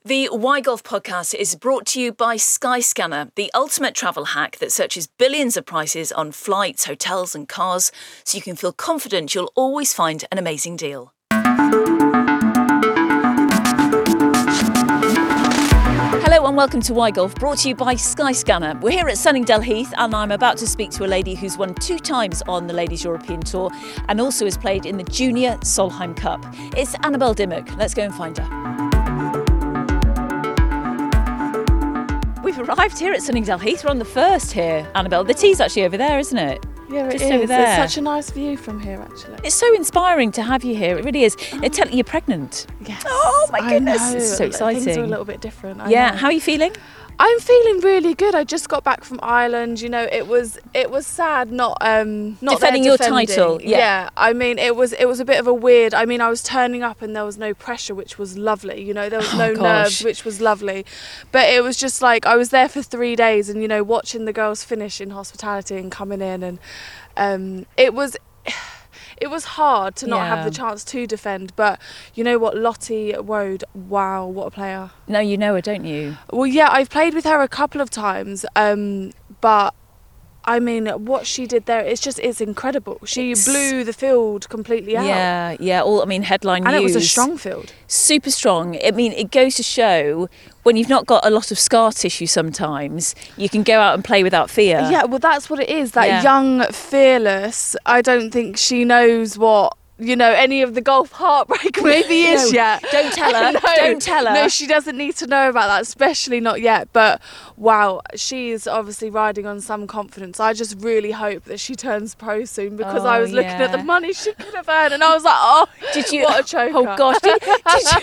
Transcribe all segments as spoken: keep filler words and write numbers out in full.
The Why Golf podcast is brought to you by Skyscanner, the ultimate travel hack that searches billions of prices on flights, hotels and cars, so you can feel confident you'll always find an amazing deal. Hello and welcome to Why Golf, brought to you by Skyscanner. We're here at Sunningdale Heath and I'm about to speak to a lady who's won two times on the Ladies European Tour and also has played in the Junior Solheim Cup. It's Annabel Dimmock. Let's go and find her. We've arrived here at Sunningdale Heath. We're on the first here, Annabel. The tea's actually over there, isn't it? Yeah, it Just is. over there. It's such a nice view from here, actually. It's so inspiring to have you here. It really is. They're telling you you're pregnant. Yes. Oh my goodness. I know. It's so exciting. Things are a little bit different. I yeah. know. How are you feeling? I'm feeling really good. I just got back from Ireland. You know, it was it was sad not um not defending there your defending. title. Yeah. yeah. I mean, it was it was a bit of a weird. I mean, I was turning up and there was no pressure, which was lovely. You know, there was Oh, no gosh. nerves, which was lovely. But it was just like I was there for three days, and you know, watching the girls finish in hospitality and coming in, and um, it was. It was hard to not Yeah. have the chance to defend, but you know what, Lottie Woad, wow, what a player. No, you know her, don't you? Well, yeah, I've played with her a couple of times, um, but I mean, what she did there, it's just, it's incredible. She It's- blew the field completely out. Yeah, yeah. All I mean, headline And news. it was a strong field. Super strong. I mean, it goes to show when you've not got a lot of scar tissue sometimes, you can go out and play without fear. Yeah, well, that's what it is. That Yeah. young, fearless, I don't think she knows what, you know, any of the golf heartbreak maybe is No, yet. don't tell her. No, Don't tell her. No, she doesn't need to know about that, especially not yet. But wow, she's obviously riding on some confidence. I just really hope that she turns pro soon, because I Oh, was looking at the yeah. money she could have earned and I was like, oh, Did you? what a choker. Oh gosh. Did, did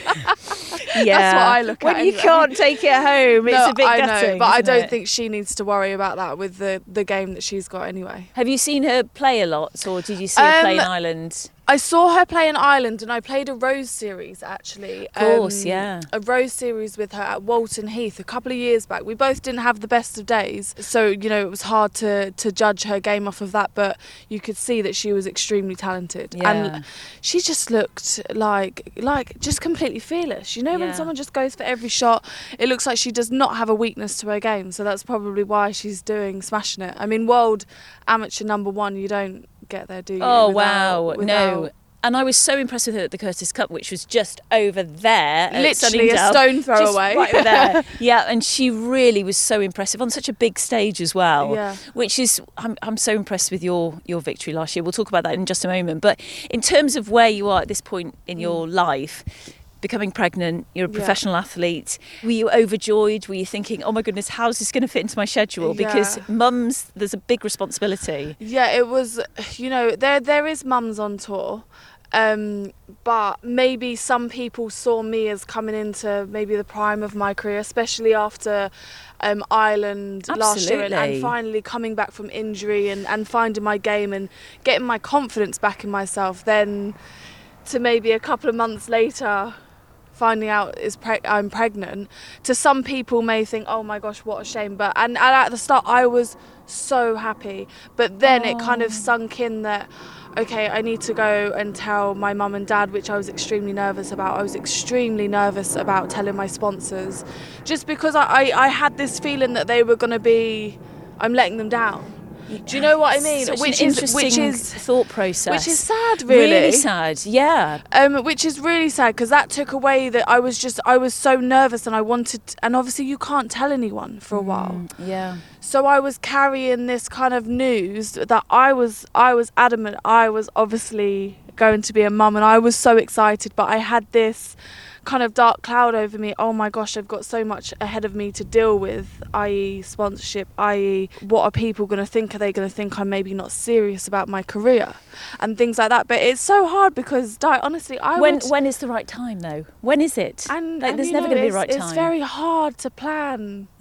you? Yeah. That's what I look when at you anyway. can't take it home, it's No, a bit I gutting. know, but I isn't don't it? think she needs to worry about that with the, the game that she's got anyway. Have you seen her play a lot, or did you see her play in Um, Ireland? I saw her play in Ireland, and I played a Rose series actually. Of course, Um, yeah. A Rose series with her at Walton Heath a couple of years back. We both didn't have the best of days, so you know it was hard to to judge her game off of that. But you could see that she was extremely talented, Yeah. and she just looked like like just completely fearless. You know, when Yeah. someone just goes for every shot, it looks like she does not have a weakness to her game. So that's probably why she's doing smashing it. I mean, world amateur number one, you don't get there, do you? Oh without- wow, no. without- And I was so impressed with her at the Curtis Cup, which was just over there. at Literally a Sunningdale. stone throw Just away. right over there. Yeah, and she really was so impressive on such a big stage as well. Yeah. Which is, I'm, I'm so impressed with your, your victory last year. We'll talk about that in just a moment. But in terms of where you are at this point in your life, becoming pregnant, you're a Yeah. professional athlete. Were you overjoyed? Were you thinking, oh my goodness, how's this going to fit into my schedule? Because Yeah. mums, there's a big responsibility. Yeah, it was, you know, there there is mums on tour, um, but maybe some people saw me as coming into maybe the prime of my career, especially after um, Ireland last year and, Absolutely. and finally coming back from injury and, and finding my game and getting my confidence back in myself. Then to maybe a couple of months later finding out is preg- I'm pregnant, to some people may think, oh my gosh, what a shame. But and, and at the start I was so happy, but then it kind of sunk in that okay, I need to go and tell my mum and dad, which I was extremely nervous about. I was extremely nervous about telling my sponsors, just because I, I, I had this feeling that they were going to be, I'm letting them down. Do you know what I mean? Such which an is interesting which is thought process. which is sad, really. Really sad, yeah. Um, which is really sad, because that took away that I was just I was so nervous, and I wanted, and obviously you can't tell anyone for a while. Yeah. So I was carrying this kind of news that I was I was adamant I was obviously going to be a mum, and I was so excited, but I had this kind of dark cloud over me. Oh my gosh, I've got so much ahead of me to deal with, that is sponsorship, that is what are people going to think? Are they going to think I'm maybe not serious about my career and things like that? But it's so hard, because Di, honestly I When would, when is the right time though? When is it? and, like, and there's you never know, going to be a it's- right it's time. very hard to plan. Yeah.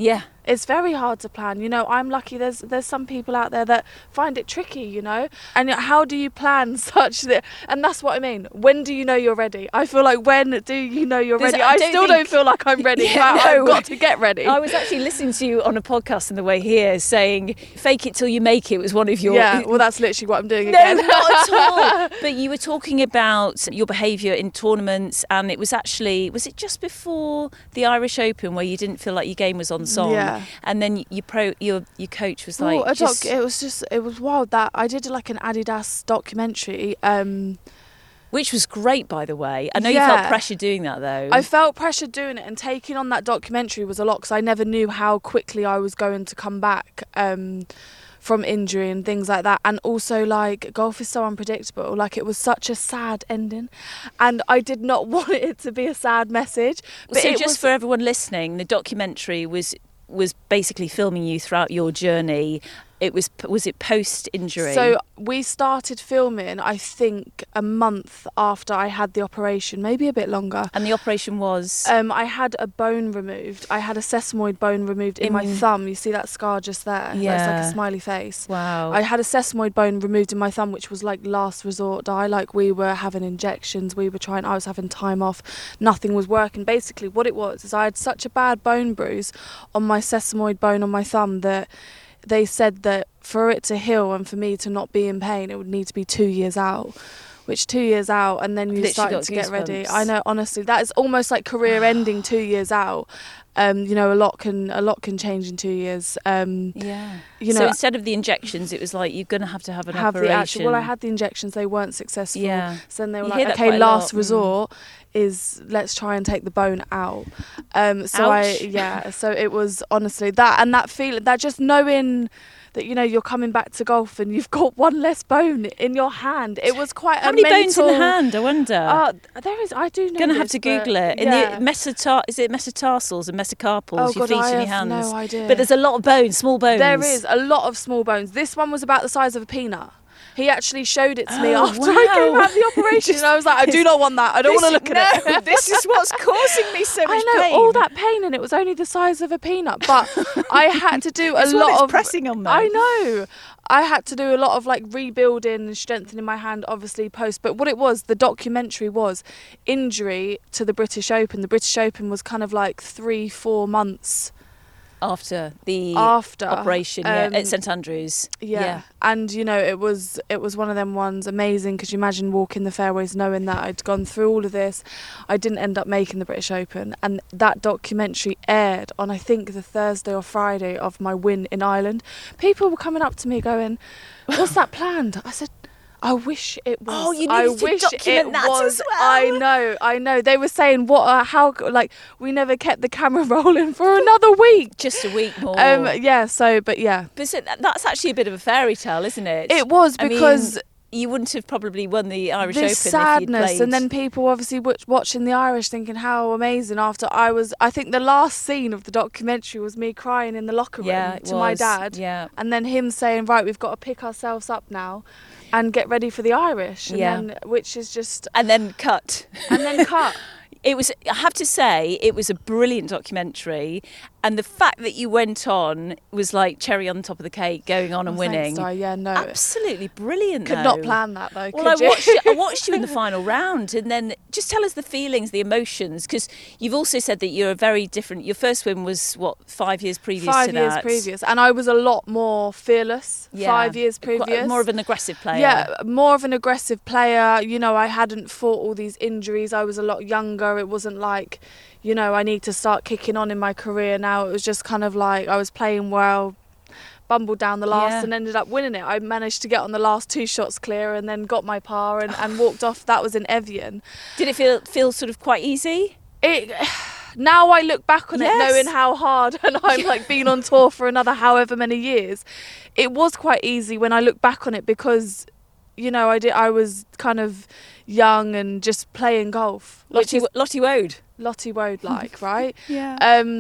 It's very hard to plan. You know, I'm lucky there's there's some people out there that find it tricky, you know. And how do you plan such that? And that's what I mean. When do you know you're ready? I feel like when do you know you're There's- ready? I I, don't still think- don't feel like I'm ready. Yeah, but no. I've got to get ready. I was actually listening to you on a podcast on the way here saying fake it till you make it was one of your... Yeah, well, that's literally what I'm doing No, again. not at all. But you were talking about your behaviour in tournaments, and it was actually, was it just before the Irish Open where you didn't feel like your game was on song? Yeah. And then you pro, your your coach was like, Oh, a just, doc, it was just, it was wild that I did like an Adidas documentary. Um, which was great, by the way. I know you felt Yeah. pressure doing that though. I felt pressure doing it, and taking on that documentary was a lot because I never knew how quickly I was going to come back um, from injury and things like that. And also, like, golf is so unpredictable. Like, it was such a sad ending, and I did not want it to be a sad message. But so it just was, for everyone listening, the documentary was was basically filming you throughout your journey. It was was it post injury? So we started filming, I think, a month after I had the operation, maybe a bit longer. and the operation was Um, I had a bone removed. I had a sesamoid bone removed in, my In- thumb. You see that scar just there? That's like Yeah. a smiley face. wow. I had a sesamoid bone removed in my thumb, which was like last resort die. Like, we were having injections, we were trying, I was having time off, nothing was working. Basically, what it was is I had such a bad bone bruise on my sesamoid bone on my thumb that they said that for it to heal and for me to not be in pain, it would need to be two years out. Which two years out, and then I've you literally started got to get ready. goosebumps. I know, honestly, that is almost like career ending. Two years out, um, you know, a lot can a lot can change in two years. Um, yeah. you so know, instead of the injections, it was like you're going to have to have an have operation. the actual. Well, I had the injections; they weren't successful. Yeah. So then they were You hear like, that okay, quite a lot, last mm. resort is let's try and take the bone out. Um, so I, Ouch. yeah. So it was honestly that, and that feeling, that just knowing that, you know, you're coming back to golf and you've got one less bone in your hand. It was quite How a many mental, bones in the hand? I wonder. Uh, there is. I do know. Going to have this, to but Google it. In yeah. the metatar- is it metatarsals and metacarpals? Oh your God, feet I and your have hands. no idea. But there's a lot of bones, small bones. There is a lot of small bones. This one was about the size of a peanut. He actually showed it to me Oh, after I came wow. out of the operation. and I was like, I do not want that. I don't want to look at it. This is what's causing me so much I know, pain. all that pain, and it was only the size of a peanut. But I had to do a It's lot what it's of pressing on me. I know. I had to do a lot of like rebuilding and strengthening my hand, obviously post. But what it was, the documentary was injury to the British Open. The British Open was kind of like three, four months After the after operation yeah, um, at St Andrews. Yeah. and you know, it was it was one of them ones amazing, because you imagine walking the fairways knowing that I'd gone through all of this. I didn't end up making the British Open, and that documentary aired on, I think, the Thursday or Friday of my win in Ireland. People were coming up to me going, "What's that planned?" I said, I wish it was. Oh, you I needed to wish document it that was. as well. I know, I know. They were saying, "What? Uh, how? Like, we never kept the camera rolling for another week." Just a week more. Um, yeah. So, but yeah, but so that- that's actually a bit of a fairy tale, isn't it? it was I mean, because you wouldn't have probably won the Irish this Open if you'd sadness, played. and then people obviously w- watching the Irish thinking how amazing. After I was, I think the last scene of the documentary was me crying in the locker room yeah, it to my was. dad, Yeah. and then him saying, "Right, we've got to pick ourselves up now, and get ready for the Irish." And Yeah. then, which is just, And then cut. and then cut. It was, I have to say, it was a brilliant documentary. And the fact that you went on was like cherry on top of the cake, going on and Oh, winning. thanks, Di. Yeah, no, Absolutely brilliant, could though. not plan that though. Well, could I you? watched, you, I watched you in the final round, and then just tell us the feelings, the emotions, because you've also said that you're a very different. Your first win was what, five years previous Five to years that. previous, and I was a lot more fearless. Yeah. Five years Quite- previous, more of an aggressive player. Yeah, more of an aggressive player. You know, I hadn't fought all these injuries. I was a lot younger. It wasn't like, you know, I need to start kicking on in my career now. It was just kind of like I was playing well, bumbled down the last Yeah. and ended up winning it. I managed to get on the last two shots clear and then got my par and, and walked off. That was in Evian. Did it feel feel sort of quite easy? It now I look back on Yes. it knowing how hard, and I'm like been on tour for another however many years. It was quite easy when I look back on it, because, you know, I did I was kind of young and just playing golf, which Lottie, is Lottie Woad. Lottie Woad like, right? Yeah. Um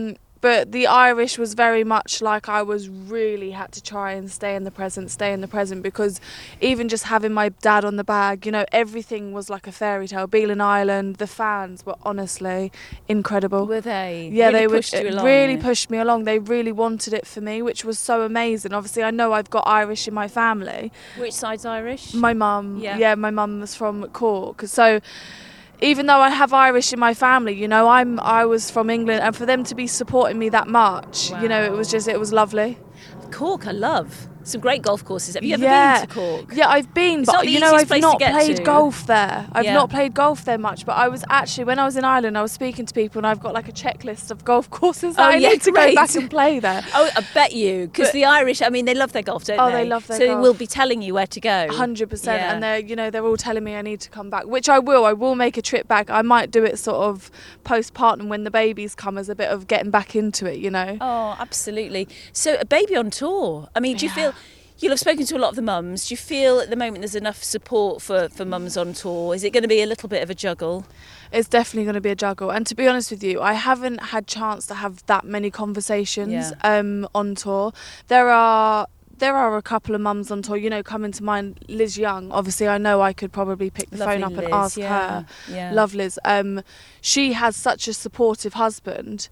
but the Irish was very much like I was really had to try and stay in the present, stay in the present, because even just having my dad on the bag, you know, everything was like a fairy tale. Beelin Island, the fans were honestly incredible. Were they? Yeah, really they were, pushed you along. really pushed me along. They really wanted it for me, which was so amazing. Obviously, I know I've got Irish in my family. Which side's Irish? My mum. Yeah. Yeah, my mum was from Cork. So even though I have Irish in my family, you know, I'm I was from England, and for them to be supporting me that much, Wow. you know, it was just it was lovely. Cork, I love. Some great golf courses. Have you ever Yeah. been to Cork? Yeah, I've been, It's not but the you know, easiest I've place to not get played to. golf there. I've Yeah. not played golf there much, but I was actually, when I was in Ireland, I was speaking to people, and I've got like a checklist of golf courses that Oh, I yeah, need to great. go back and play there. Oh, I bet you, because But- the Irish, I mean, they love their golf, don't Oh, they? they love their so golf. they will be telling you where to go. one hundred percent. Yeah. And they're, you know, they're all telling me I need to come back, which I will. I will make a trip back. I might do it sort of postpartum when the babies come, as a bit of getting back into it, you know. Oh, absolutely. So a baby on tour. I mean, do you Yeah. feel... You'll have spoken to a lot of the mums. Do you feel at the moment there's enough support for, for mums on tour? Is it going to be a little bit of a juggle? It's definitely going to be a juggle. And to be honest with you, I haven't had chance to have that many conversations Yeah. um, on tour. There are... There are a couple of mums on tour, you know, coming to mind. Liz Young, obviously, I know I could probably pick the Lovely phone up and Liz, ask yeah, her. yeah. Love Liz. Um, she has such a supportive husband,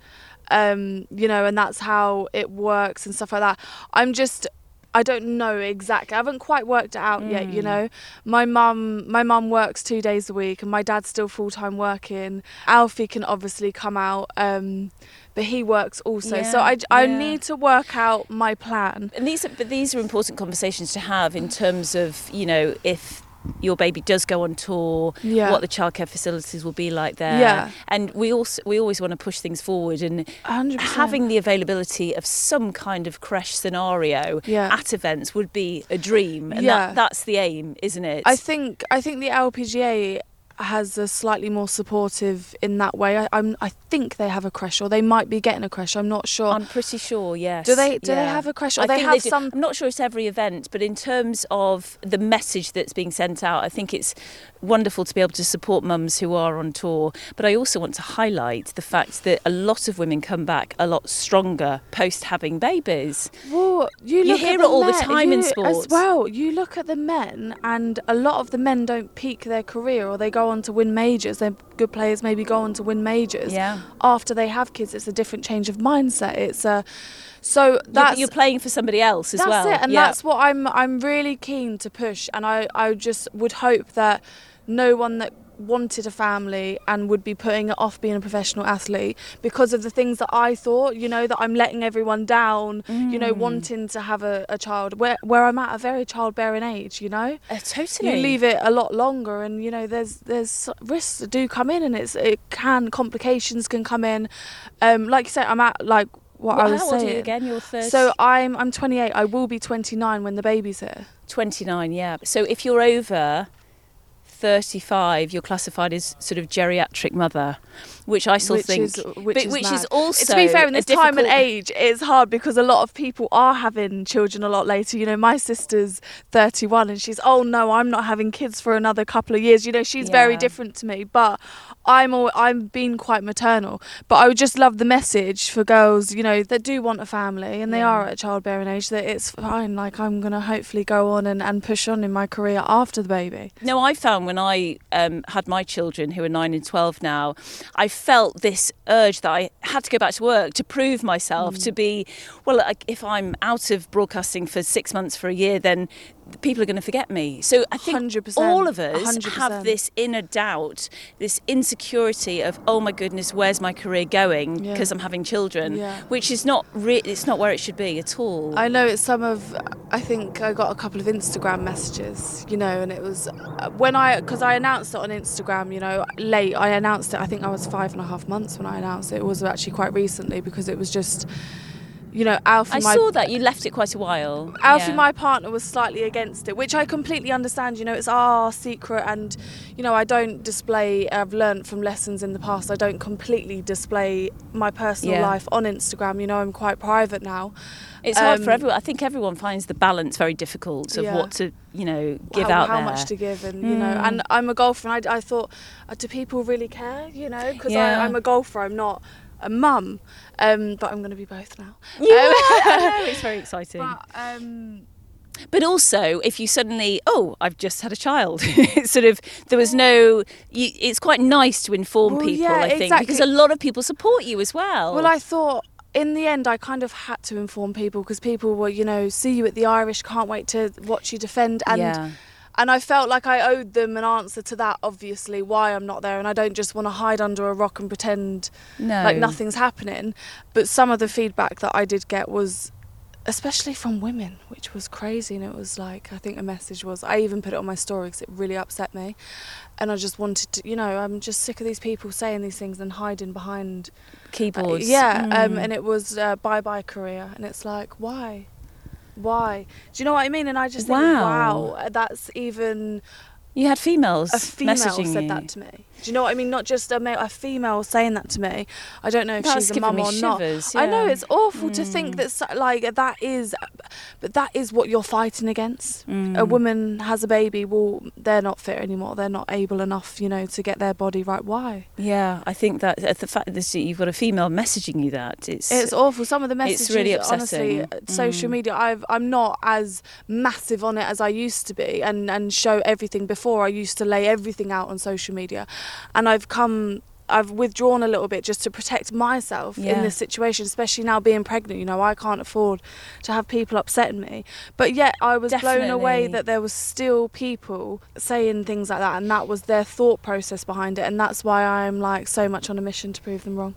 um, you know, and that's how it works and stuff like that. I'm just, I don't know exactly. I haven't quite worked it out yet, you Mm. know. My mum, my mum works two days a week, and my dad's still full time working. Alfie can obviously come out. Um, but he works also, so Yeah, I, I yeah. need to work out my plan. And these are, but these are important conversations to have in terms of, you know, if your baby does go on tour, Yeah. what the childcare facilities will be like there. Yeah. And we also we always want to push things forward, and one hundred percent. having the availability of some kind of creche scenario Yeah. at events would be a dream, and Yeah. that, that's the aim, isn't it? I think I think the L P G A has a slightly more supportive in that way. I, I'm I think they have a creche, or they might be getting a creche. I'm not sure. I'm pretty sure, yes. Do they- do they Yeah. have a creche, or I they think have do. some- I'm not sure it's every event, but in terms of the message that's being sent out, I think it's wonderful to be able to support mums who are on tour. But I also want to highlight the fact that a lot of women come back a lot stronger post having babies. Well, you, You look hear at it all the men- time in you- sports. As well, you look at the men, and a lot of the men don't peak their career, or they go on to win majors. They're good players, maybe go on to win majors. Yeah. After they have kids, it's a different change of mindset. It's a so You're, that's you're playing for somebody else as that's well. it, and Yeah. that's what I'm I'm really keen to push. And I I just would hope that no one that wanted a family and would be putting it off being a professional athlete because of the things that I thought, you know, that I'm letting everyone down, you know, Mm. wanting to have a, a child where where I'm at a very childbearing age, you know. Uh, totally. You leave it a lot longer, and you know there's there's risks that do come in, and it's it can complications can come in. Um, like you said, I'm at like what Well, I was how old saying. are you again? You're thirty. So I'm I'm twenty-eight. I will be twenty-nine when the baby's here. twenty-nine, yeah. So if you're over thirty-five, you're classified as sort of geriatric mother, which I still which think, is which, but is, which mad. is also to be fair, in a this time and difficult- age, it's hard because a lot of people are having children a lot later. You know, my sister's thirty-one, and she's, oh no, I'm not having kids for another couple of years. You know, she's very Yeah. different to me, but I'm all, I'm being quite maternal. But I would just love the message for girls, you know, that do want a family and they Yeah. are at childbearing age, that it's fine. Like, I'm gonna hopefully go on and, and push on in my career after the baby. No, I found when I um, had my children, who are nine and twelve now, I felt this urge that I had to go back to work to prove myself, Mm. to be, well, like, if I'm out of broadcasting for six months for a year, then people are going to forget me. So I think one hundred percent, all of us one hundred percent. have this inner doubt, this insecurity of, oh my goodness, where's my career going Yeah. because I'm having children, Yeah. which is not re- it's not where it should be at all. I know it's some of, I think I got a couple of Instagram messages, you know, and it was uh, when I, because I announced it on Instagram, you know, late. I announced it, I think I was five and a half months when I announced it. It was actually quite recently because it was just, you know, Alfie, I my, saw that you left it quite a while. Alfie, Yeah. my partner, was slightly against it, which I completely understand. You know, it's our secret, and you know, I don't display. I've learnt from lessons in the past. I don't completely display my personal Yeah. life on Instagram. You know, I'm quite private now. It's hard for Um, everyone. I think everyone finds the balance very difficult of Yeah. what to, you know, give how, out how there. much to give, and you know, Mm. and I'm a golfer, and I, I thought, uh, do people really care? You know, because Yeah. I'm a golfer. I'm not. a mum, um, but I'm going to be both now. You um, are, I know, it's very exciting. But, um, But also, if you suddenly, oh, I've just had a child, it's sort of, there was no, you, it's quite nice to inform well, people, yeah, I think, exactly. because a lot of people support you as well. Well, I thought, in the end, I kind of had to inform people because people were, you know, see you at the Irish, can't wait to watch you defend. And yeah. and I felt like I owed them an answer to that, obviously, why I'm not there. And I don't just want to hide under a rock and pretend no. like nothing's happening. But some of the feedback that I did get was, especially from women, which was crazy. And it was like, I think a message was, I even put it on my story because it really upset me. And I just wanted to, you know, I'm just sick of these people saying these things and hiding behind keyboards. Uh, yeah, mm. um, and it was uh, bye-bye career. And it's like, why? Why? Do you know what I mean? And I just wow. think, wow, that's even... You had females A female messaging said you. that to me. Do you know what I mean? Not just a male, a female saying that to me. I don't know if That's she's a giving mum me or shivers, not. I know yeah. it's awful mm. to think that so- like that is, but that is what you're fighting against. Mm. A woman has a baby. Well, they're not fit anymore. They're not able enough, you know, to get their body right. Why? Yeah, I think that uh, the fact that you've got a female messaging you that it's It's awful. Some of the messages, it's really honestly, upsetting. social Mm. media. I've I'm not as massive on it as I used to be, and and show everything. Before I used to lay everything out on social media, and I've come. I've withdrawn a little bit just to protect myself Yeah. in this situation, especially now being pregnant. You know, I can't afford to have people upsetting me. But yet I was blown away Definitely. that there was still people saying things like that, and that was their thought process behind it. And that's why I'm like so much on a mission to prove them wrong.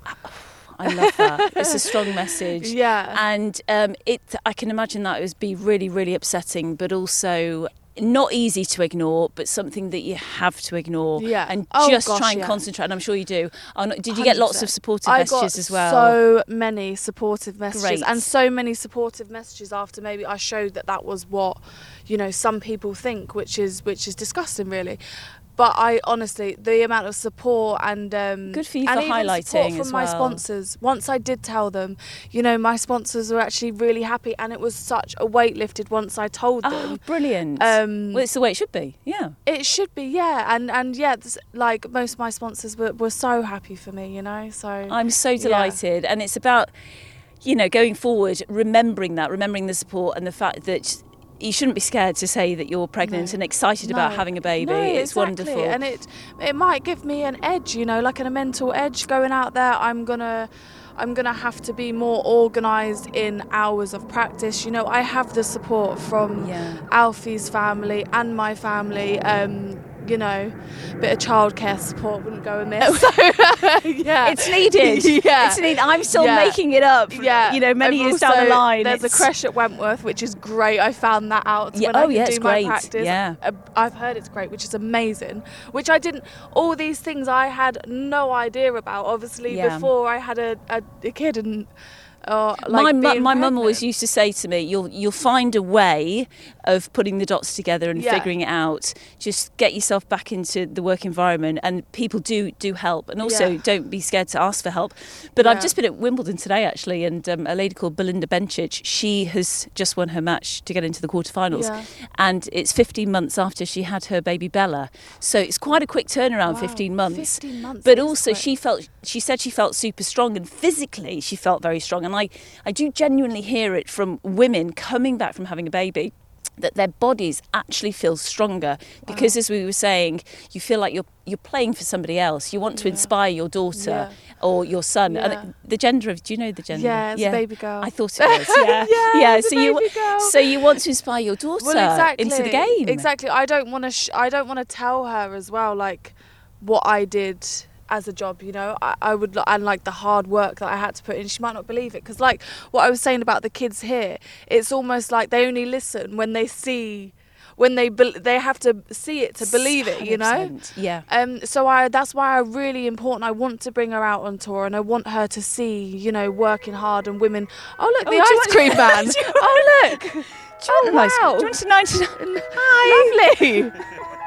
I love that. It's a strong message. Yeah. And um, it, I can imagine that it would be really, really upsetting, but also not easy to ignore, but something that you have to ignore. Yeah. And Oh, just gosh, try and yeah. concentrate. And I'm sure you do. Oh, no, did you one get hundred lots of percent. supportive I messages got as well? so many supportive messages, Great. and so many supportive messages after maybe I showed that that was what, you know, some people think, which is which is disgusting, really. But I honestly, the amount of support and um, Good for you and for even highlighting support from as my well. sponsors. Once I did tell them, you know, my sponsors were actually really happy, and it was such a weight lifted once I told Oh, them. brilliant. Um, well, it's the way it should be. Yeah. It should be, yeah, and and yeah, this- like most of my sponsors were, were so happy for me, you know. So I'm so delighted. And it's about, you know, going forward, remembering that, remembering the support and the fact that you shouldn't be scared to say that you're pregnant No. and excited about No. having a baby. No, it's exactly. wonderful. And it it might give me an edge, you know, like a mental edge going out there. I'm gonna I'm gonna have to be more organised in hours of practice. You know, I have the support from Yeah. Alfie's family and my family. Um, you know, a bit of childcare support wouldn't go amiss. So, yeah, It's needed. Yeah. It's needed. I'm still Yeah. making it up. Yeah, You know, many I've years down the also- line. There's it's- a creche at Wentworth, which is great. I found that out Yeah, when oh, I could yeah, do it's my great. practice. Yeah. Uh, I've heard it's great, which is amazing. Which I didn't. All these things I had no idea about. Obviously, Yeah. before I had a, a, a kid and. Uh, my like mu- being my mum pregnant. always used to say to me, "You'll you'll find a way of putting the dots together and Yeah. figuring it out. Just get yourself back into the work environment, and people do do help. And also, Yeah. don't be scared to ask for help." But I've Yeah. just been at Wimbledon today actually, and um, a lady called Belinda Bencic, she has just won her match to get into the quarterfinals, Yeah. and it's fifteen months after she had her baby Bella. So it's quite a quick turnaround, Wow, fifteen months. fifteen months. But is also, quick. she felt she said she felt super strong, and physically she felt very strong. And I, I do genuinely hear it from women coming back from having a baby, that their bodies actually feel stronger because, as we were saying, you feel like you're you're playing for somebody else. You want to Yeah. inspire your daughter Yeah. or your son. Yeah. And the gender of, do you know the gender? Yeah, it's a baby girl. I thought it was. Yeah, Yeah, it's a So you baby girl. so you want to inspire your daughter well, exactly. into the game. Exactly. I don't want to. Sh- I don't want to tell her as well, like what I did as a job. You know, I, I would, and like the hard work that I had to put in. She might not believe it because, like what I was saying about the kids here, it's almost like they only listen when they see, when they be- they have to see it to believe it. You know. one hundred percent. Yeah. Um, so I that's why I really important. I want to bring her out on tour, and I want her to see, you know, working hard and women. Oh look, Oh, the do you ice want- cream man. do you Oh look. Do you want Oh, a nice- wow. do you want a ninety-nine? Hi. Lovely.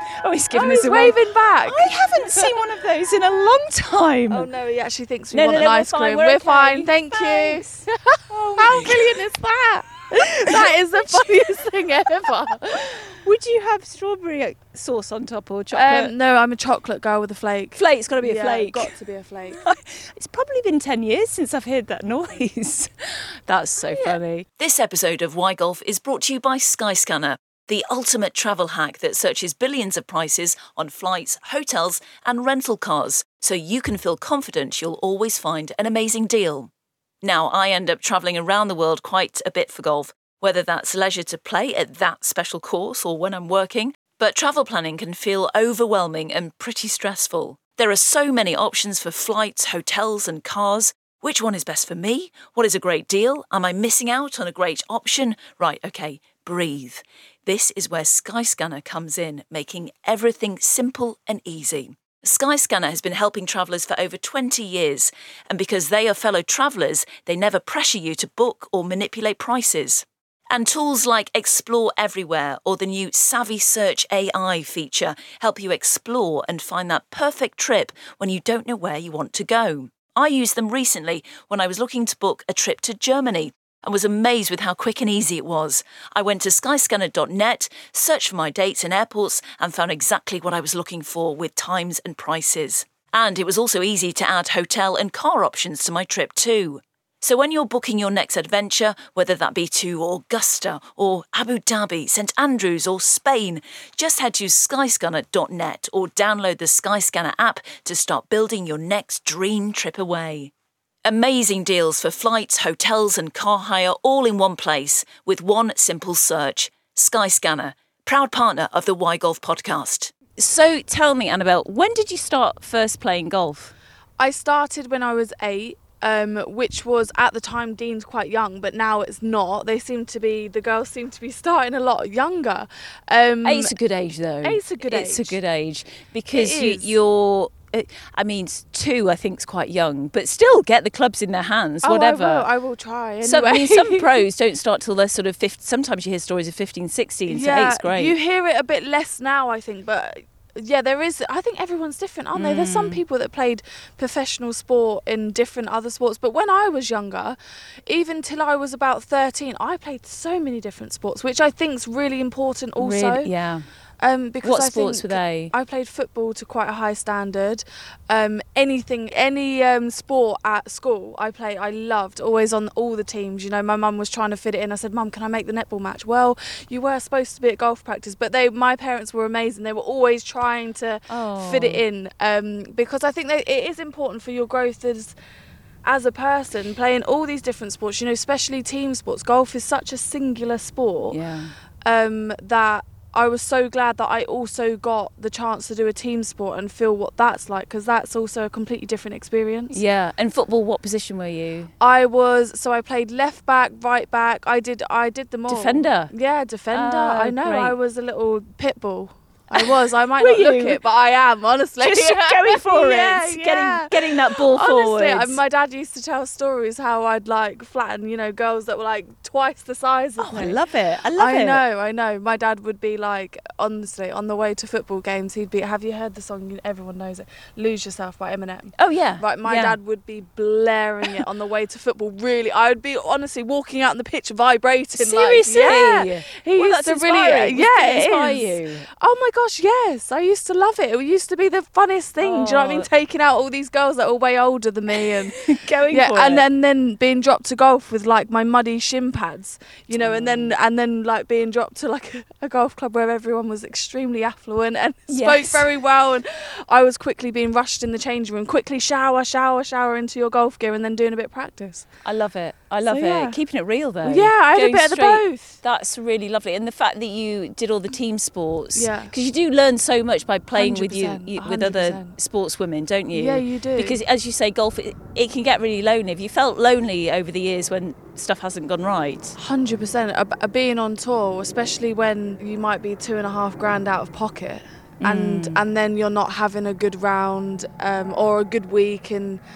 Oh, he's giving oh, us he's a waving wave. back. I haven't seen one of those in a long time. Oh no, he actually thinks we No, want no, an no, we're ice fine, cream. we're We're, okay. fine, thank Thanks. you. Oh How my brilliant is that? That is the funniest thing ever. Would you have strawberry sauce on top or chocolate? Um, no, I'm a chocolate girl with a flake. Flake's got to be a Yeah, flake. got to be a flake. It's probably been ten years since I've heard that noise. That's so funny. This episode of Why Golf is brought to you by Skyscanner, the ultimate travel hack that searches billions of prices on flights, hotels and rental cars, so you can feel confident you'll always find an amazing deal. Now, I end up travelling around the world quite a bit for golf, whether that's leisure to play at that special course or when I'm working, but travel planning can feel overwhelming and pretty stressful. There are so many options for flights, hotels and cars. Which one is best for me? What is a great deal? Am I missing out on a great option? Right, okay, breathe. This is where Skyscanner comes in, making everything simple and easy. Skyscanner has been helping travellers for over twenty years, and because they are fellow travellers, they never pressure you to book or manipulate prices. And tools like Explore Everywhere or the new Savvy Search A I feature help you explore and find that perfect trip when you don't know where you want to go. I used them recently when I was looking to book a trip to Germany and was amazed with how quick and easy it was. I went to skyscanner dot net, searched for my dates and airports and found exactly what I was looking for with times and prices. And it was also easy to add hotel and car options to my trip too. So when you're booking your next adventure, whether that be to Augusta or Abu Dhabi, Saint Andrews or Spain, just head to skyscanner dot net or download the Skyscanner app to start building your next dream trip away. Amazing deals for flights, hotels and car hire all in one place with one simple search. Skyscanner, proud partner of the Why Golf podcast. So tell me, Annabelle, when did you start first playing golf? I started when I was eight. Um, which was at the time deemed quite young, but now it's not. They seem to be, the girls seem to be starting a lot younger. Um, Eight's a good age, though. Eight's a good it's age. It's a good age because It you, is. you're. I mean, two I think is quite young, but still get the clubs in their hands. Oh, whatever. I will, I will try. Anyway. Some, I mean, some pros don't start till they're sort of fifteen. Sometimes you hear stories of fifteen, sixteen. So yeah, eight's great. You hear it a bit less now, I think, but. Yeah, there is. I think everyone's different, aren't they? There's some people that played professional sport in different other sports. But when I was younger, even till I was about thirteen, I played so many different sports, which I think is really important also. Really? Yeah. Um, because What I sports think were they? I played football to quite a high standard. Um, anything, any um, sport at school, I played. I loved, always on all the teams. You know, my mum was trying to fit it in. I said, "Mum, can I make the netball match?" Well, you were supposed to be at golf practice, but they, my parents were amazing. They were always trying to Oh. fit it in um, because I think that it is important for your growth as. As a person playing all these different sports, you know, especially team sports. Golf is such a singular sport. Yeah. Um, that. I was so glad that I also got the chance to do a team sport and feel what that's like, because that's also a completely different experience. Yeah. And football, what position were you? I was so I played left back, right back. I did I did them all. Defender? Yeah, defender. Oh, I know. great. I was a little pit bull. I was. I might Were not look you? it, but I am, honestly. Just going for yeah, it, yeah. getting getting that ball Honestly, forward. I- my dad used to tell stories how I'd like flatten, you know, girls that were like twice the size of Oh, me. I love it. I love I it. know, I know. My dad would be like, honestly, on the way to football games, he'd be, have you heard the song, everyone knows it, Lose Yourself by Eminem? Oh yeah. Right, my yeah. dad would be blaring it on the way to football. Really, I would be honestly walking out on the pitch vibrating. Seriously? Like, yeah. He Well, used that's to really, inspiring. yeah, Did it it inspire is. you? Oh my gosh, yes. I used to love it. It used to be the funniest thing. Do you know what I mean? Oh. Taking out all these girls that are way older than me and Going yeah, for and it. then then being dropped to golf with like my muddy shin pads, you know, and then and then like being dropped to like a, a golf club where everyone was extremely affluent and Yes. spoke very well, and I was quickly being rushed in the changing room, quickly shower, shower, shower into your golf gear, and then doing a bit of practice. I love it. I love So, yeah. it. Keeping it real though. Yeah, I had a Going bit of the straight- both. That's really lovely, and the fact that you did all the team sports. Yeah. Because you do learn so much by playing with you, one hundred percent, you one with hundred other percent. sportswomen, don't you? Yeah, you do. Because as you say, golf it, it can get really lonely. Have you felt lonely over the years when stuff hasn't gone right? one hundred percent. A, a being on tour, especially when you might be two and a half grand out of pocket, and Mm. and then you're not having a good round um, or a good week, and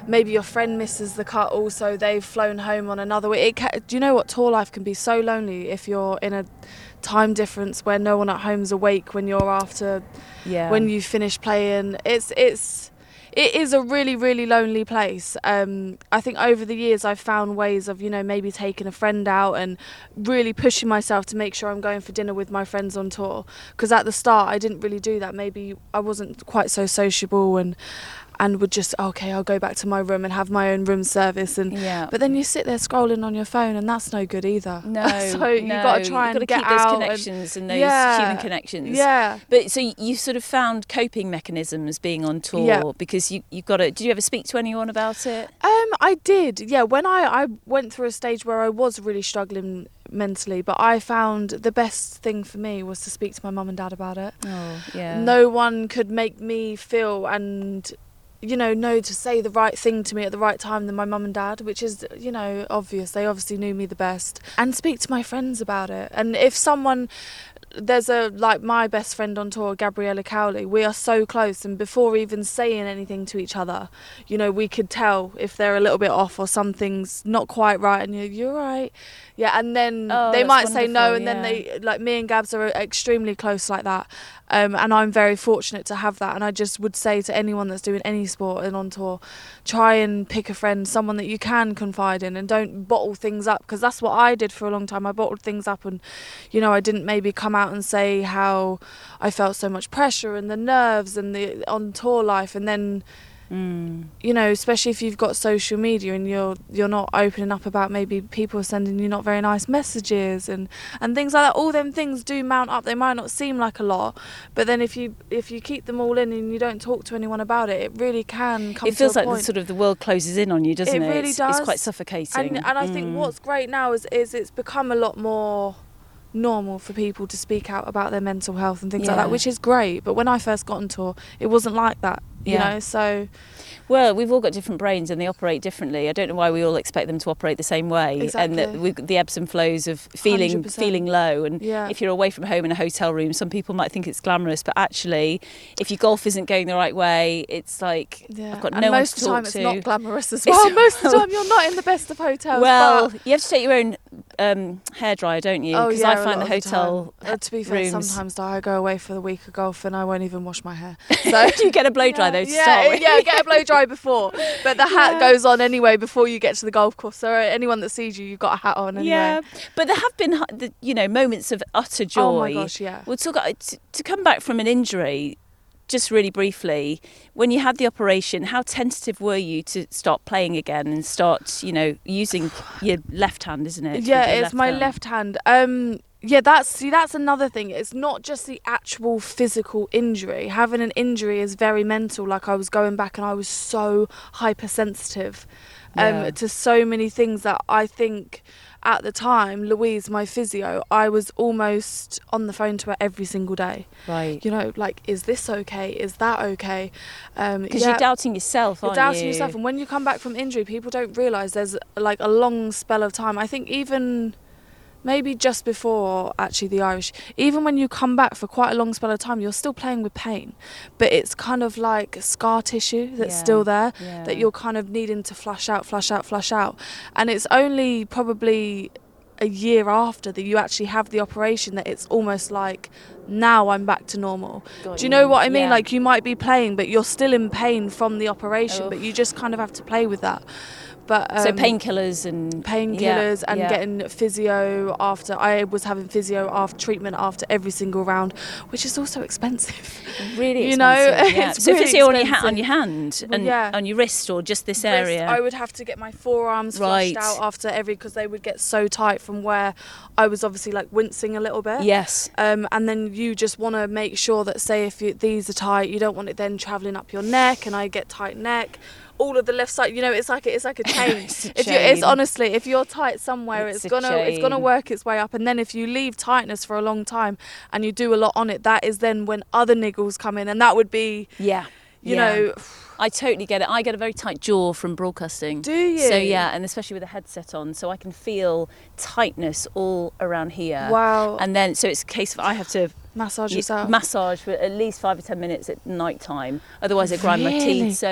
maybe your friend misses the cut also, they've flown home on another way. It ca- do you know what, tour life can be so lonely if you're in a time difference where no one at home's awake when you're after Yeah. when you finish playing. It's it's it is a really, really lonely place. Um, I think over the years I've found ways of, you know, maybe taking a friend out and really pushing myself to make sure I'm going for dinner with my friends on tour. Because at the start I didn't really do that. Maybe I wasn't quite so sociable and and would just, okay, I'll go back to my room and have my own room service. And Yeah. But then you sit there scrolling on your phone and that's no good either. No, so you've no, got to try you've and got to get keep those out connections and, and, those yeah, human connections. Yeah. But so you sort of found coping mechanisms being on tour Yeah. because you you got to. Did you ever speak to anyone about it? Um, I did, yeah. When I, I went through a stage where I was really struggling mentally, but I found the best thing for me was to speak to my mum and dad about it. Oh, yeah. No one could make me feel and, you know, know to say the right thing to me at the right time than my mum and dad, which is, you know, obvious. They obviously knew me the best. And speak to my friends about it. And if someone... There's a, like my best friend on tour, Gabriella Cowley, we are so close, and before even saying anything to each other, you know, we could tell if they're a little bit off or something's not quite right, and you're, you're right. Yeah, and then Oh, they that's might say no, wonderful, and then yeah. they, like me and Gabs are extremely close like that. Um, and I'm very fortunate to have that, and I just would say to anyone that's doing any sport and on tour, try and pick a friend, someone that you can confide in, and don't bottle things up, because that's what I did for a long time. I bottled things up, and, you know, I didn't maybe come out and say how I felt so much pressure and the nerves and the on tour life, and then Mm. you know, especially if you've got social media and you're you're not opening up about maybe people sending you not very nice messages and and things like that. All them things do mount up. They might not seem like a lot, but then if you if you keep them all in and you don't talk to anyone about it, it really can come It feels to a like the, point. sort of the world closes in on you, doesn't it? It really it's, does. It's quite suffocating. and and I Mm. think what's great now is is it's become a lot more normal for people to speak out about their mental health and things like Yeah. that, which is great. But when I first got on tour, it wasn't like that, you Yeah. know. So Well, we've all got different brains and they operate differently. I don't know why we all expect them to operate the same way. Exactly. And that we, the ebbs and flows of feeling one hundred percent. feeling low. And Yeah. if you're away from home in a hotel room, some people might think it's glamorous, but actually, if your golf isn't going the right way, it's like yeah, I've got and no one most to of the time talk it's to. not glamorous as It's- well. Most of the time you're not in the best of hotels. Well, but, you have to take your own um, hairdryer, don't you? oh Because yeah, I a find lot the of hotel time. Uh, to be fair, rooms. sometimes though, I go away for the week of golf and I won't even wash my hair. So you get a blow dry though to yeah, start with. yeah, get a blow dry before, but the hat Yeah. goes on anyway before you get to the golf course. So anyone that sees you, you've got a hat on anyway. Yeah, but there have been, hu- the- you know, moments of utter joy. Oh my gosh, yeah. We'll talk to, to come back from an injury. Just really briefly, when you had the operation, how tentative were you to start playing again and start, you know, using your left hand, isn't it? Yeah, With your it's my hand. left hand. Um, yeah, that's see, that's another thing. It's not just the actual physical injury. Having an injury is very mental. Like I was going back and I was so hypersensitive um, Yeah. to so many things that I think at the time, Louise, my physio, I was almost on the phone to her every single day. Right. You know, like, is this okay? Is that okay? Um, Because yeah. you're doubting yourself, You're aren't doubting you? yourself, and when you come back from injury, people don't realise there's like a long spell of time. I think even maybe just before actually the Irish, even when you come back for quite a long spell of time, you're still playing with pain, but it's kind of like scar tissue that's Yeah, still there yeah. that you're kind of needing to flush out, flush out, flush out, and it's only probably a year after that you actually have the operation that it's almost like now I'm back to normal. Got Do you know what I mean? Yeah. Like you might be playing but you're still in pain from the operation, Oof. but you just kind of have to play with that. But um, so painkillers and painkillers yeah, and yeah. getting physio after I was having physio after treatment after every single round, which is also expensive. really you know, expensive, yeah. it's so really physio on your, ha- expensive. on your hand Well, and yeah. on your wrist or just this Wrist, area. I would have to get my forearms Right. flushed out after every, because they would get so tight from where I was obviously like wincing a little bit. Yes. Um, and then you just want to make sure that, say, if you, these are tight, you don't want it then travelling up your neck, and I get tight neck. All of the left side, you know, it's like it's like a chain. It's a if you, it's chain. honestly, if you're tight somewhere, It's it's, a gonna it's gonna chain. work its way up. And then if you leave tightness for a long time and you do a lot on it, that is then when other niggles come in, and that would be, Yeah. you yeah. know, I totally get it. I get a very tight jaw from broadcasting. do you? So yeah, and especially with a headset on, so I can feel tightness all around here. Wow. And then, so it's a case of I have to Massage y- yourself. massage for at least five or ten minutes at night time. Otherwise, I grind my Really? teeth. So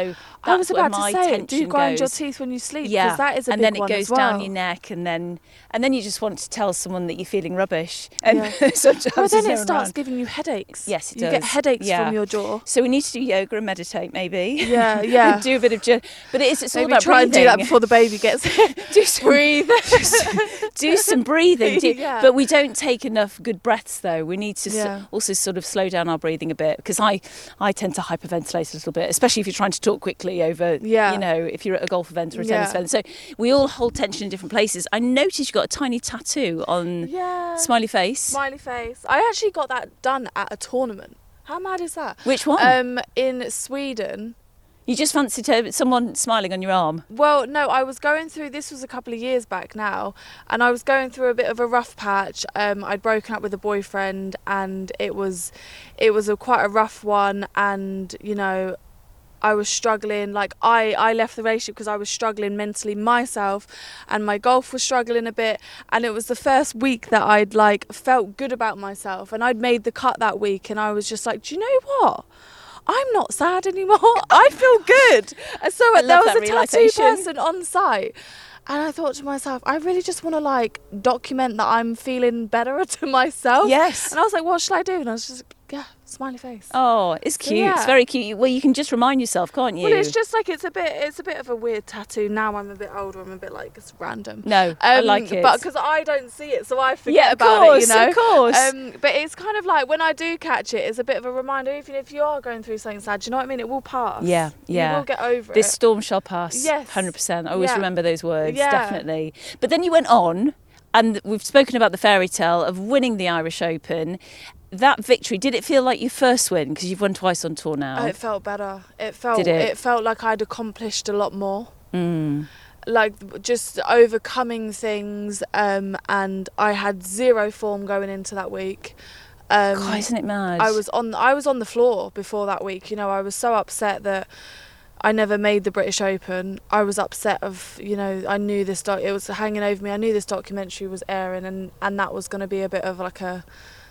I was where about to my say, tension do you grind goes. your teeth when you sleep? Because Yeah, that is a and big then it one goes as well. down your neck, and then and then you just want to tell someone that you're feeling rubbish. And Yeah. sometimes Well, then there's it no one starts around. giving you headaches. Yes, it you get does. headaches Yeah. from your jaw. So we need to do yoga and meditate, maybe. Yeah, yeah. do a bit of, ju- but it's, it's all Maybe about try breathing. and do that before the baby gets here. do some, Breathe. do some breathing. Do- Yeah. But we don't take enough good breaths, though. We need to s- Yeah. also sort of slow down our breathing a bit, because I, I tend to hyperventilate a little bit, especially if you're trying to talk quickly over, Yeah. you know, if you're at a golf event or a tennis Yeah. event. So we all hold tension in different places. I noticed you got a tiny tattoo on Yeah. smiley face. Smiley face. I actually got that done at a tournament. How mad is that? Which one? Um, in Sweden. You just fancied to, someone smiling on your arm. Well, no, I was going through, this was a couple of years back now, and I was going through a bit of a rough patch. Um, I'd broken up with a boyfriend, and it was, it was a quite a rough one, and, you know, I was struggling. Like, I, I left the relationship because I was struggling mentally myself, and my golf was struggling a bit, and it was the first week that I'd, like, felt good about myself, and I'd made the cut that week, and I was just like, do you know what? I'm not sad anymore. I feel good. And so I there love was that a tattoo realisation. person on site, and I thought to myself, I really just want to like document that I'm feeling better to myself. Yes. And I was like, what should I do? And I was just, yeah, smiley face. Oh, it's cute. Yeah. It's very cute. Well, you can just remind yourself, can't you? Well, it's just like it's a bit, it's a bit of a weird tattoo. Now I'm a bit older. I'm a bit like it's random. No, um, I like it. But because I don't see it, so I forget Yeah, of about course, it. You know, of course. Um, but it's kind of like when I do catch it, it's a bit of a reminder. Even if you are going through something sad, do you know what I mean? It will pass. Yeah, yeah. You will get over This it. storm shall pass. Yes. one hundred percent. I always Yeah. remember those words, Yeah. definitely. But then you went on, and we've spoken about the fairy tale of winning the Irish Open. That victory, did it feel like your first win? Because you've won twice on tour now. Oh, it felt better. It felt. Did it? It felt like I'd accomplished a lot more. Mm. Like just overcoming things, um, and I had zero form going into that week. Um, God, isn't it mad? I was on. I was on the floor before that week. You know, I was so upset that I never made the British Open. I was upset of, you know, I knew this doc. It was hanging over me. I knew this documentary was airing, and and that was going to be a bit of like a.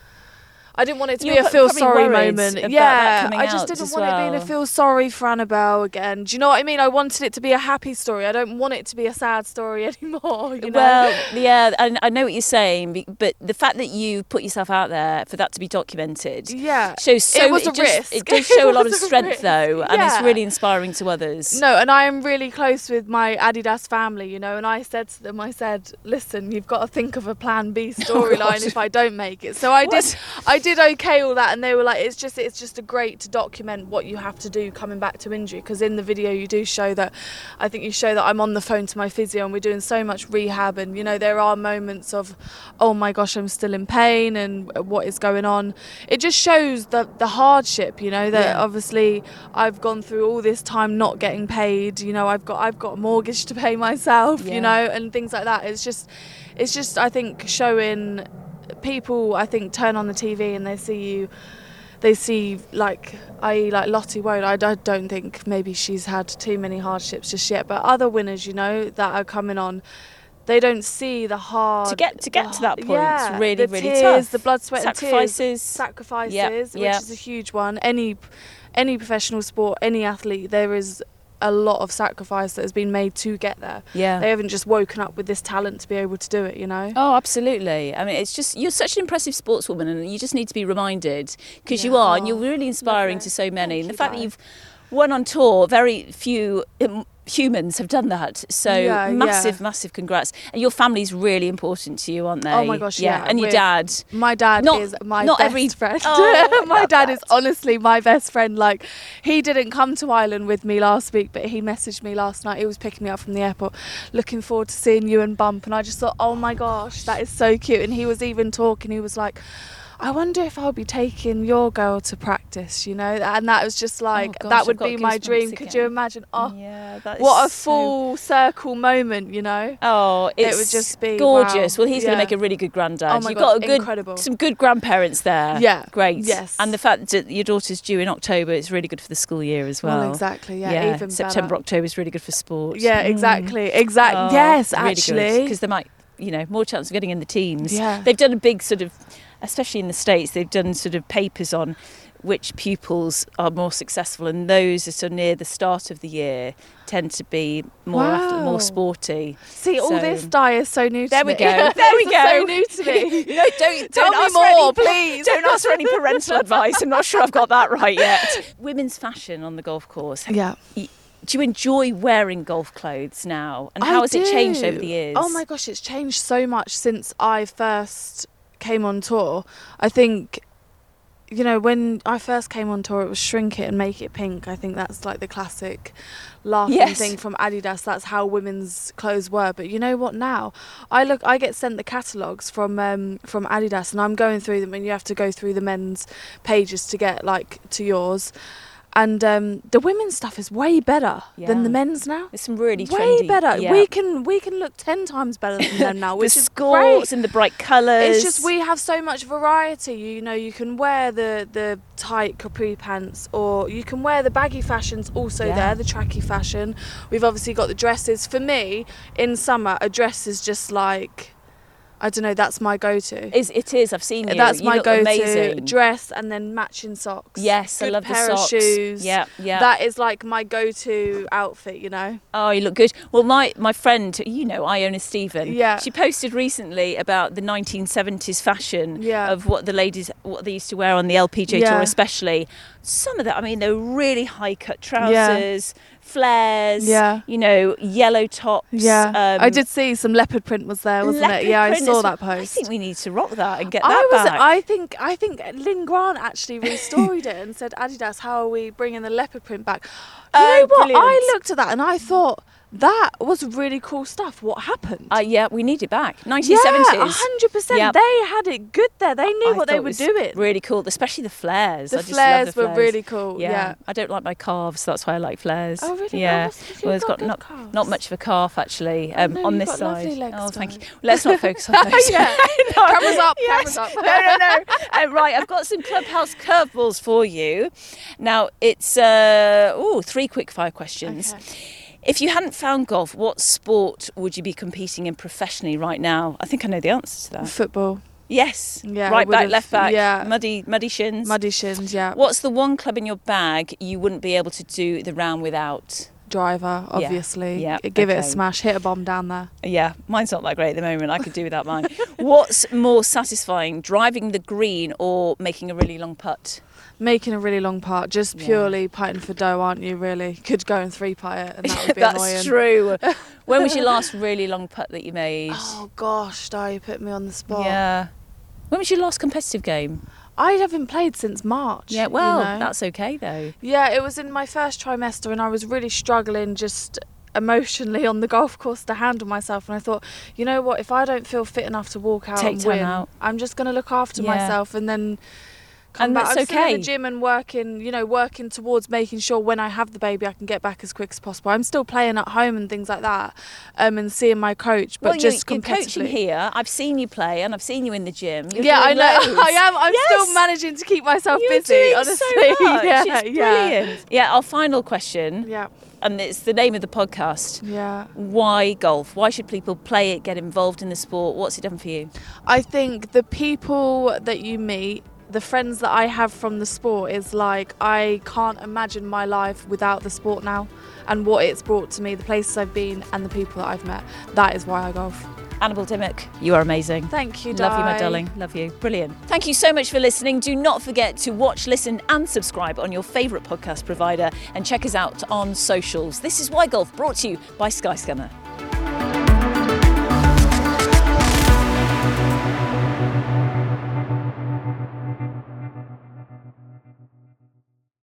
I didn't want it to You be a were feel probably sorry worried moment. about that Yeah, coming I just out didn't as want it being a well. feel sorry for Annabelle again. Do you know what I mean? I wanted it to be a happy story. I don't want it to be a sad story anymore. You know? Well, yeah, I, I know what you're saying, be- but the fact that you put yourself out there for that to be documented yeah, shows so. it was a just, risk. It does show It a lot of was a strength, risk. though, and it's Yeah. really inspiring to others. No, and I am really close with my Adidas family, you know, and I said to them, I said, listen, you've got to think of a plan B storyline God. if I don't make it. So I What? did I did okay all that, and they were like, it's just it's just a great to document what you have to do coming back to injury, because in the video you do show that, I think you show that I'm on the phone to my physio and we're doing so much rehab, and you know there are moments of, oh my gosh, I'm still in pain and what is going on. It just shows the the hardship, you know, that Yeah. obviously I've gone through all this time not getting paid, you know, I've got I've got a mortgage to pay myself, Yeah. you know, and things like that. It's just it's just I think showing people, I think, turn on the T V and they see you they see like that is like Lottie Woad. I, I don't think maybe she's had too many hardships just yet, but other winners, you know, that are coming on, they don't see the hard To get to get to that point, yeah, it's really the really tears, tough. the blood, sweat, and tears, Sacrifices. sacrifices, Yep, which yep. is a huge one. Any any professional sport, any athlete, there is a lot of sacrifice that has been made to get there. Yeah. They haven't just woken up with this talent to be able to do it, you know. Oh, absolutely. I mean, it's just, you're such an impressive sportswoman, and you just need to be reminded, because you Yeah. are, Oh, and you're really inspiring lovely. to so many. Thank and the you, fact that Di. you've won on tour, very few um, humans have done that. So Yeah, massive, yeah. massive congrats. And your family's really important to you, aren't they? Oh my gosh, yeah, And your we're- dad. My dad Not- is my not best every- friend. Oh, I my love dad that. is honestly my best friend. Like, he didn't come to Ireland with me last week, but he messaged me last night. He was picking me up from the airport, looking forward to seeing you and Bump. And I just thought, oh my gosh, that is so cute. And he was even talking. He was like, I wonder if I'll be taking your girl to practice, you know? And that was just like, Oh gosh, that I've would got be my goosebumps dream. Could you again. imagine? Oh, Yeah, that is what a so- full circle moment, you know? Oh, it's would just be, gorgeous. wow. Well, he's going Yeah. to make a really good granddad. Oh my You've God, got a good, incredible. some good grandparents there. Yeah, great. yes. And the fact that your daughter's due in October, it's really good for the school year as well. Well, exactly, yeah, even September, better. October is really good for sport. Yeah, exactly, exactly. yes, actually. because they might, you know, more chance of getting in the teams. Yeah. They've done a big sort of, especially in the States, they've done sort of papers on which pupils are more successful, and those that are near the start of the year tend to be more Wow. athlete, more sporty. See, all So- this Di is so new to There me. we go. There we This go. is so new to me. No, don't, Tell don't me ask for more, any, please. Don't ask for any parental advice. I'm not sure I've got that right yet. Women's fashion on the golf course. Yeah. Do you enjoy wearing golf clothes now? And I how has it changed do. over the years? Oh my gosh, it's changed so much since I first came on tour. I think, you know, when I first came on tour, it was shrink it and make it pink. I think that's like the classic laughing Yes. thing from Adidas. That's how women's clothes were. But you know what now? I look, I get sent the catalogues from um, from Adidas, and I'm going through them, and you have to go through the men's pages to get like to yours. And um, the women's stuff is way better than Yeah. the men's now. There's some really Way trendy. better. Yeah. We can we can look ten times better than them now, the which is skirts great. and the bright colours. It's just we have so much variety. You know, you can wear the the tight capri pants, or you can wear the baggy fashions also Yeah. there, the tracky fashion. We've obviously got the dresses. For me, in summer, a dress is just like, I don't know, that's my go-to. Is it is. I've seen you. That's You my look go-to amazing. dress, and then matching socks. Yes, Good I love the pair socks. of shoes. Yeah, yeah. That is like my go-to outfit, you know. Oh, you look good. Well, my, my friend, you know, Iona Stephen, Yeah. she posted recently about the nineteen seventies fashion Yeah. of what the ladies, what they used to wear on the L P G Yeah. Tour especially. Some of that, I mean, they were really high-cut trousers, flares, Yeah. you know, yellow tops. Yeah, um, I did see some leopard print was there, wasn't leopard it? Yeah, I print saw as- that I post. think we need to rock that and get that I was. back. I think. I think Lynn Grant actually restoried it and said, "Adidas, how are we bringing the leopard print back?" You Oh, know what? brilliant. I looked at that and I thought that was really cool stuff. What happened? Uh, yeah, we need it back. nineteen yeah, seventies. a hundred percent. Yep. They had it good there. They knew I what they thought it were was doing. Really cool, especially the flares. The I just flares love the were flares. really cool. Yeah. I don't like my calves, so that's why I like flares. Oh really? Yeah. Oh, you've Well, it's got got good not calves. not much of a calf actually Oh, um, no, on you've this got side. lovely legs, oh, thank Di. you. Let's not focus on those. Yeah. No. Cameras up. Yes. Cameras up. no, no, no. Uh, right, I've got some Clubhouse curveballs for you. Now it's uh, oh three quick fire questions. Okay. If you hadn't found golf, what sport would you be competing in professionally right now? I think I know the answer to that. Football. Yes. Yeah, I Right back, would've- left back. yeah. Muddy, muddy shins. Muddy shins. Yeah. What's the one club in your bag you wouldn't be able to do the round without? Driver, obviously. Yeah, Give it a okay. smash. Hit a bomb down there. Yeah, mine's not that great at the moment. I could do without mine. What's more satisfying, driving the green or making a really long putt? Making a really long putt, just Yeah. purely putting for dough, aren't you? Really, could go and three putt it, and that would be That's annoying. true. When was your last really long putt that you made? Oh gosh, Di, you put me on the spot. Yeah. When was your last competitive game? I haven't played since March. Yeah, well, you know? that's okay though. Yeah, it was in my first trimester, and I was really struggling just emotionally on the golf course to handle myself. And I thought, you know what? If I don't feel fit enough to walk out Take and time win, out. I'm just going to look after Yeah. myself, and then. Come And back. that's I'm still in okay. the gym and working, you know, working towards making sure when I have the baby I can get back as quick as possible. I'm still playing at home and things like that, um, and seeing my coach, but well, just you're, you're coaching competitively. here. I've seen you play and I've seen you in the gym. You're Yeah, I doing know. loads. I am. I'm Yes. still managing to keep myself You're busy. doing honestly, so much. yeah, It's yeah, brilliant. Yeah, our final question, yeah, and it's the name of the podcast. yeah. Why golf? Why should people play it, get involved in the sport? What's it done for you? I think the people that you meet, the friends that I have from the sport, is like, I can't imagine my life without the sport now, and what it's brought to me, the places I've been, and the people that I've met. That is why I golf. Annabel Dimmock, you are amazing. Thank you, Love you, my Di. darling. Love you. Brilliant. Thank you so much for listening. Do not forget to watch, listen, and subscribe on your favourite podcast provider, and check us out on socials. This is Why Golf, brought to you by Skyscanner.